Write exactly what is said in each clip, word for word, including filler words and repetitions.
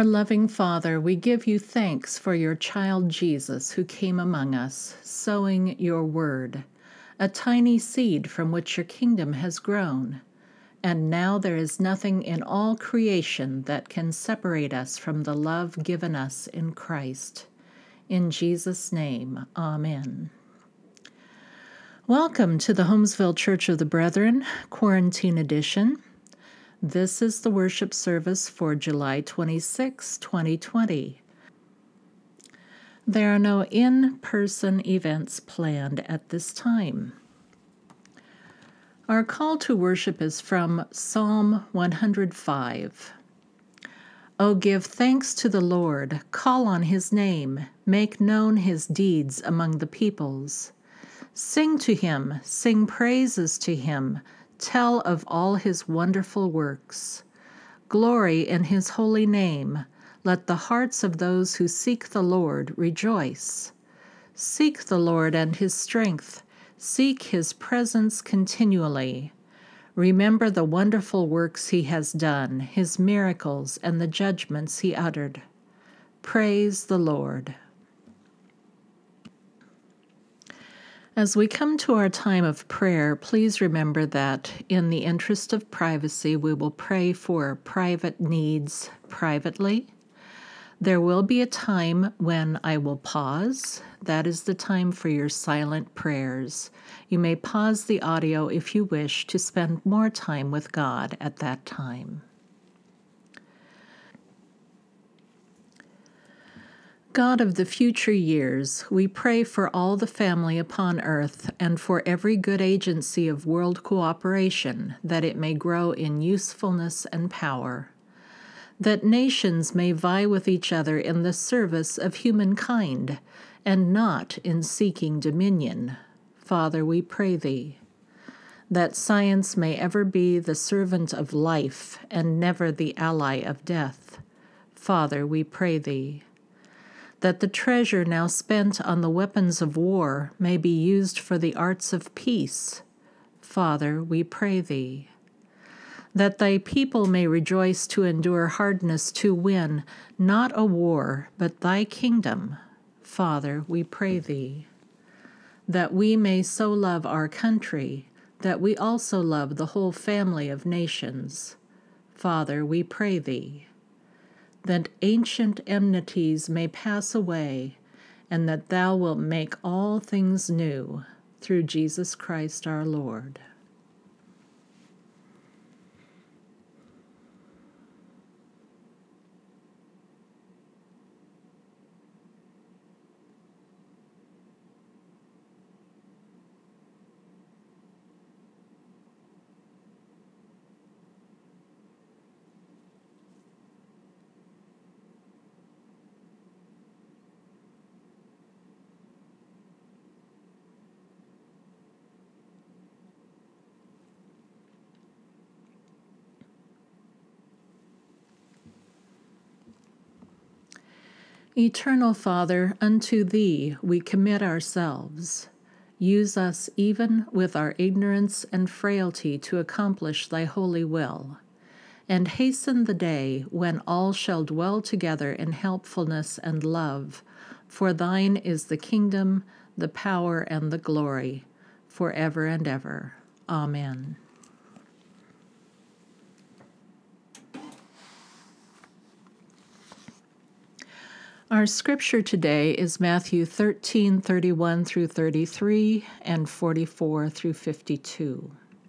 Our loving Father, we give you thanks for your child Jesus who came among us, sowing your word, a tiny seed from which your kingdom has grown. And now there is nothing in all creation that can separate us from the love given us in Christ. In Jesus' name, amen. Welcome to the Holmesville Church of the Brethren, Quarantine Edition. This is the worship service for July twenty-sixth, twenty twenty. There are no in-person events planned at this time. Our call to worship is from Psalm one hundred five. O give thanks to the Lord, call on his name, make known his deeds among the peoples. Sing to him, sing praises to him, tell of all his wonderful works. Glory in his holy name. Let the hearts of those who seek the Lord rejoice. Seek the Lord and his strength. Seek his presence continually. Remember the wonderful works he has done, his miracles, and the judgments he uttered. Praise the Lord. As we come to our time of prayer, please remember that in the interest of privacy, we will pray for private needs privately. There will be a time when I will pause. That is the time for your silent prayers. You may pause the audio if you wish to spend more time with God at that time. God of the future years, we pray for all the family upon earth and for every good agency of world cooperation, that it may grow in usefulness and power, that nations may vie with each other in the service of humankind, and not in seeking dominion. Father, we pray thee. That science may ever be the servant of life, and never the ally of death. Father, we pray thee. That the treasure now spent on the weapons of war may be used for the arts of peace. Father, we pray thee. That thy people may rejoice to endure hardness to win, not a war, but thy kingdom. Father, we pray thee. That we may so love our country, that we also love the whole family of nations. Father, we pray thee. That ancient enmities may pass away, and that thou wilt make all things new, through Jesus Christ our Lord. Eternal Father, unto thee we commit ourselves. Use us even with our ignorance and frailty to accomplish thy holy will, and hasten the day when all shall dwell together in helpfulness and love, for thine is the kingdom, the power, and the glory, forever and ever. Amen. Our scripture today is Matthew thirteen, thirty-one through thirty-three and forty-four through fifty-two.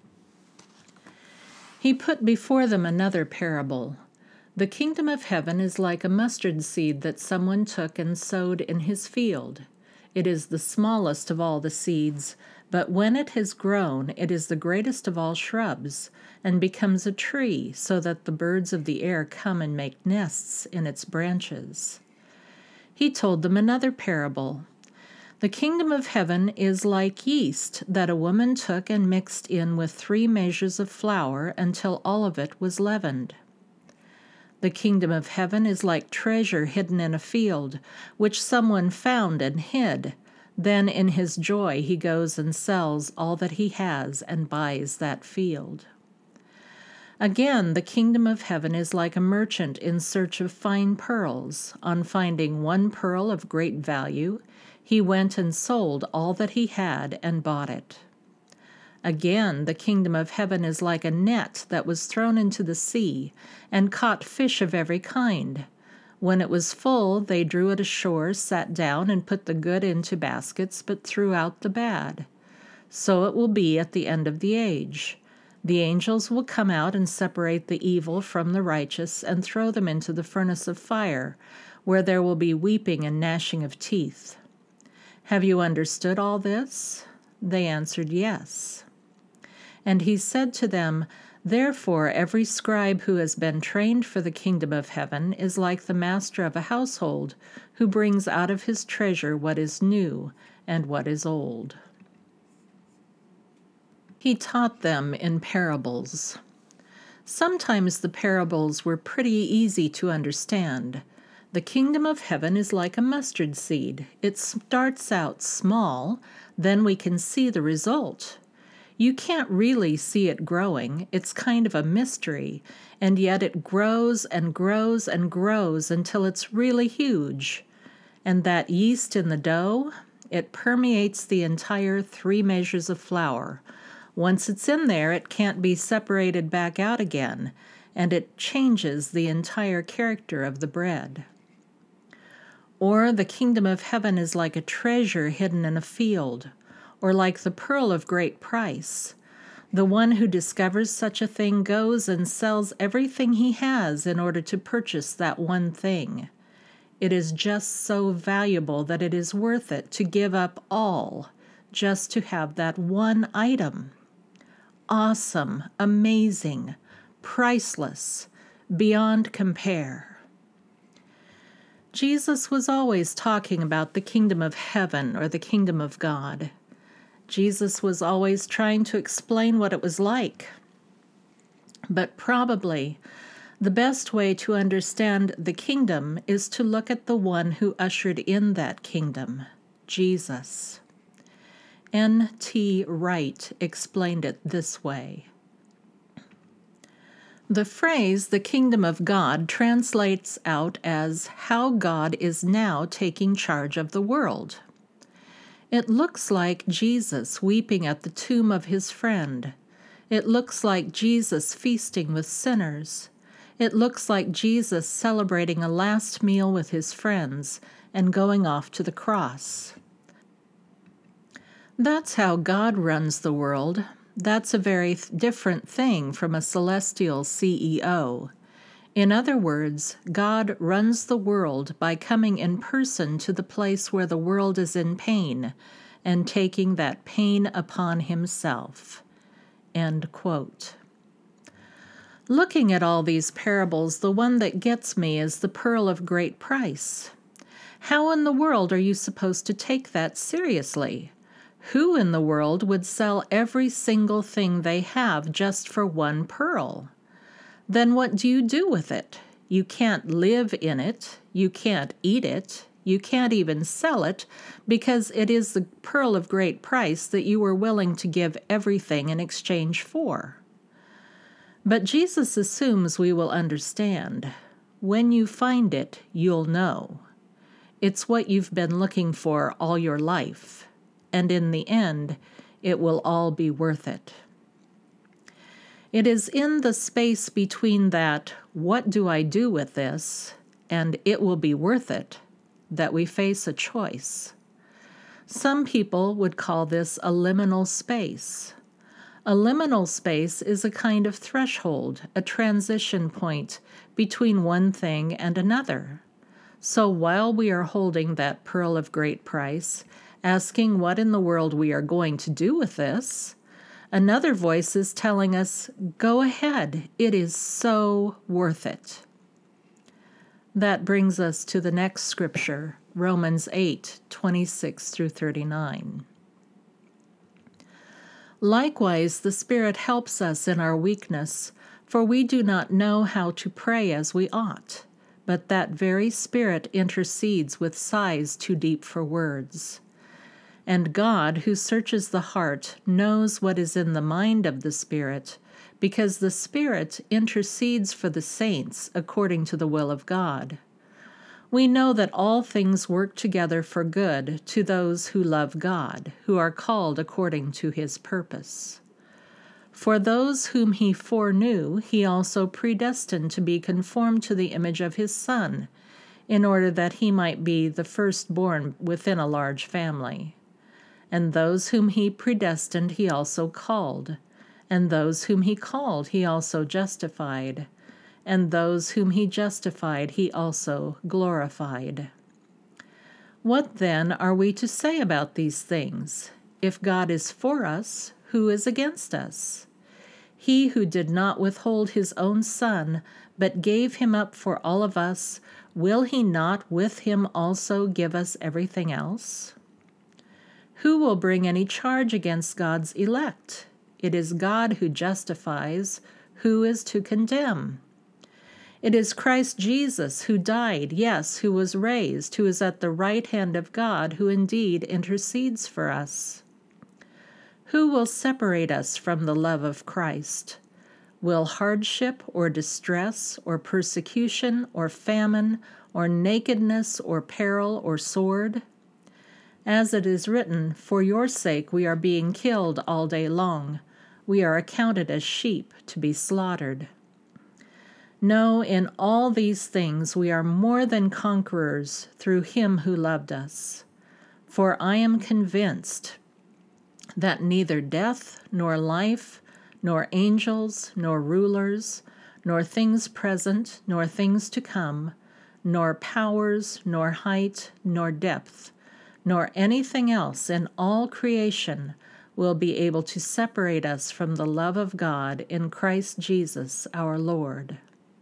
He put before them another parable. The kingdom of heaven is like a mustard seed that someone took and sowed in his field. It is the smallest of all the seeds, but when it has grown, it is the greatest of all shrubs, and becomes a tree, so that the birds of the air come and make nests in its branches. He told them another parable. The kingdom of heaven is like yeast that a woman took and mixed in with three measures of flour until all of it was leavened. The kingdom of heaven is like treasure hidden in a field, which someone found and hid. Then in his joy he goes and sells all that he has and buys that field. Again, the kingdom of heaven is like a merchant in search of fine pearls. On finding one pearl of great value, he went and sold all that he had and bought it. Again, the kingdom of heaven is like a net that was thrown into the sea and caught fish of every kind. When it was full, they drew it ashore, sat down, and put the good into baskets, but threw out the bad. So it will be at the end of the age. The angels will come out and separate the evil from the righteous and throw them into the furnace of fire, where there will be weeping and gnashing of teeth. Have you understood all this? They answered, yes. And he said to them, Therefore every scribe who has been trained for the kingdom of heaven is like the master of a household, who brings out of his treasure what is new and what is old. He taught them in parables. Sometimes the parables were pretty easy to understand. The kingdom of heaven is like a mustard seed. It starts out small, then we can see the result. You can't really see it growing. It's kind of a mystery, and yet it grows and grows and grows until it's really huge. And that yeast in the dough, it permeates the entire three measures of flour. Once it's in there, it can't be separated back out again, and it changes the entire character of the bread. Or the kingdom of heaven is like a treasure hidden in a field, or like the pearl of great price. The one who discovers such a thing goes and sells everything he has in order to purchase that one thing. It is just so valuable that it is worth it to give up all just to have that one item. Awesome, amazing, priceless, beyond compare. Jesus was always talking about the kingdom of heaven or the kingdom of God. Jesus was always trying to explain what it was like. But probably the best way to understand the kingdom is to look at the one who ushered in that kingdom, Jesus. N T Wright explained it this way. The phrase, the kingdom of God, translates out as how God is now taking charge of the world. It looks like Jesus weeping at the tomb of his friend. It looks like Jesus feasting with sinners. It looks like Jesus celebrating a last meal with his friends and going off to the cross. That's how God runs the world. That's a very th- different thing from a celestial C E O. In other words, God runs the world by coming in person to the place where the world is in pain and taking that pain upon himself. End quote. Looking at all these parables, the one that gets me is the pearl of great price. How in the world are you supposed to take that seriously? Who in the world would sell every single thing they have just for one pearl? Then what do you do with it? You can't live in it. You can't eat it. You can't even sell it because it is the pearl of great price that you were willing to give everything in exchange for. But Jesus assumes we will understand. When you find it, you'll know. It's what you've been looking for all your life. And in the end, it will all be worth it. It is in the space between that, what do I do with this, and it will be worth it, that we face a choice. Some people would call this a liminal space. A liminal space is a kind of threshold, a transition point between one thing and another. So while we are holding that pearl of great price, asking what in the world we are going to do with this, another voice is telling us, go ahead, it is so worth it. That brings us to the next scripture, Romans eight, twenty-six through thirty-nine. Likewise, the Spirit helps us in our weakness, for we do not know how to pray as we ought, but that very Spirit intercedes with sighs too deep for words. And God, who searches the heart, knows what is in the mind of the Spirit, because the Spirit intercedes for the saints according to the will of God. We know that all things work together for good to those who love God, who are called according to his purpose. For those whom he foreknew, he also predestined to be conformed to the image of his Son, in order that he might be the firstborn within a large family. And those whom he predestined, he also called. And those whom he called, he also justified. And those whom he justified, he also glorified. What then are we to say about these things? If God is for us, who is against us? He who did not withhold his own Son, but gave him up for all of us, will he not with him also give us everything else? Who will bring any charge against God's elect? It is God who justifies. Who is to condemn? It is Christ Jesus who died, yes, who was raised, who is at the right hand of God, who indeed intercedes for us. Who will separate us from the love of Christ? Will hardship or distress or persecution or famine or nakedness or peril or sword? As it is written, for your sake we are being killed all day long. We are accounted as sheep to be slaughtered. No, in all these things we are more than conquerors through him who loved us. For I am convinced that neither death, nor life, nor angels, nor rulers, nor things present, nor things to come, nor powers, nor height, nor depth, nor anything else in all creation will be able to separate us from the love of God in Christ Jesus our Lord.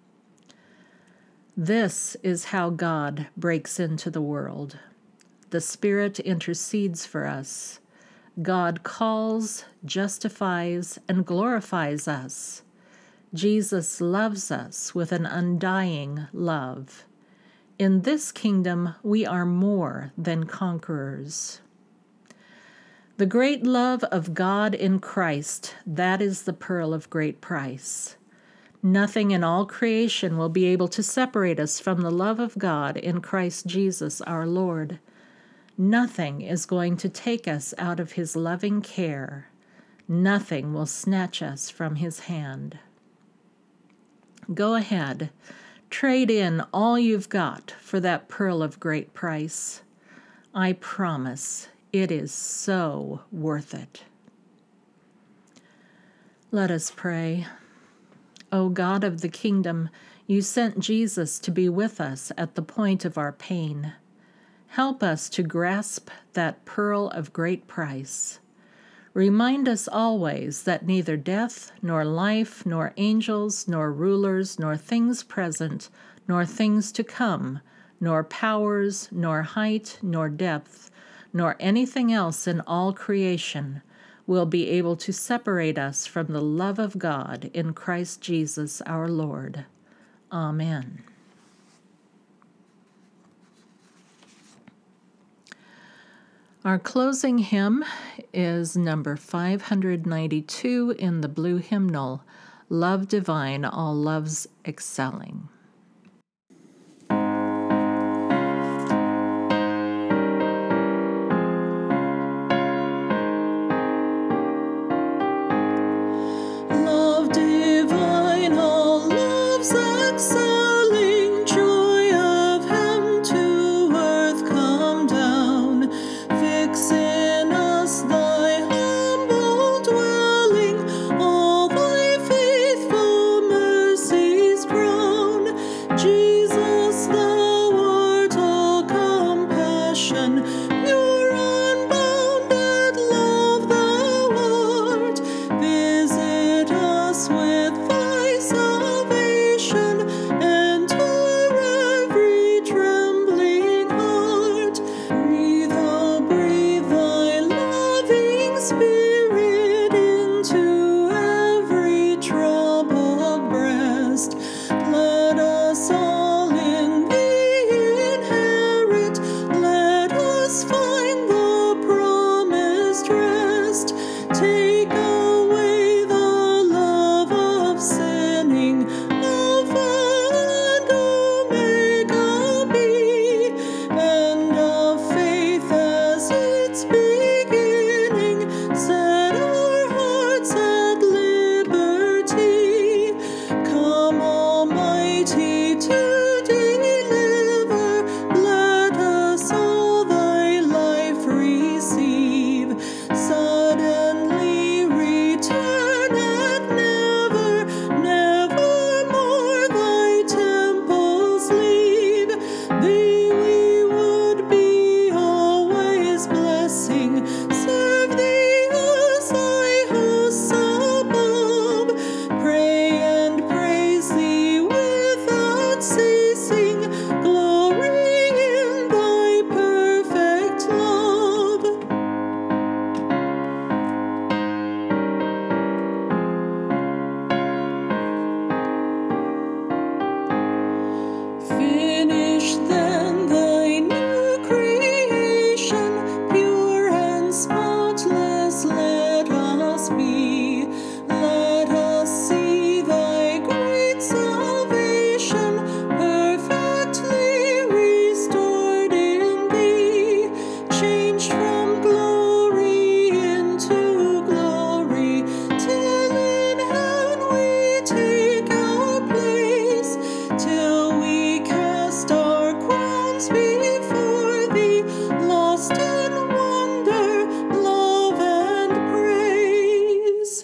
This is how God breaks into the world. The Spirit intercedes for us. God calls, justifies, and glorifies us. Jesus loves us with an undying love. In this kingdom, we are more than conquerors. The great love of God in Christ, that is the pearl of great price. Nothing in all creation will be able to separate us from the love of God in Christ Jesus our Lord. Nothing is going to take us out of his loving care. Nothing will snatch us from his hand. Go ahead, trade in all you've got for that pearl of great price. I promise it is so worth it. Let us pray. O God of the kingdom, you sent Jesus to be with us at the point of our pain. Help us to grasp that pearl of great price. Remind us always that neither death, nor life, nor angels, nor rulers, nor things present, nor things to come, nor powers, nor height, nor depth, nor anything else in all creation will be able to separate us from the love of God in Christ Jesus our Lord. Amen. Our closing hymn is number five hundred ninety-two in the blue hymnal, Love Divine, All Loves Excelling. Take away the love of be. Let us see thy great salvation, perfectly restored in thee, changed from glory into glory, till in heaven we take our place, till we cast our crowns before thee, lost in wonder, love, and praise.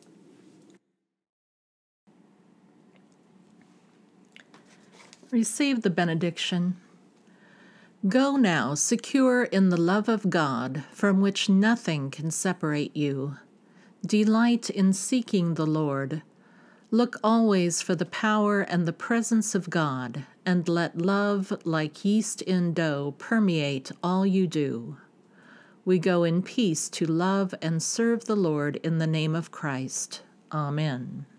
Receive the benediction. Go now, secure in the love of God, from which nothing can separate you. Delight in seeking the Lord. Look always for the power and the presence of God, and let love, like yeast in dough, permeate all you do. We go in peace to love and serve the Lord in the name of Christ. Amen.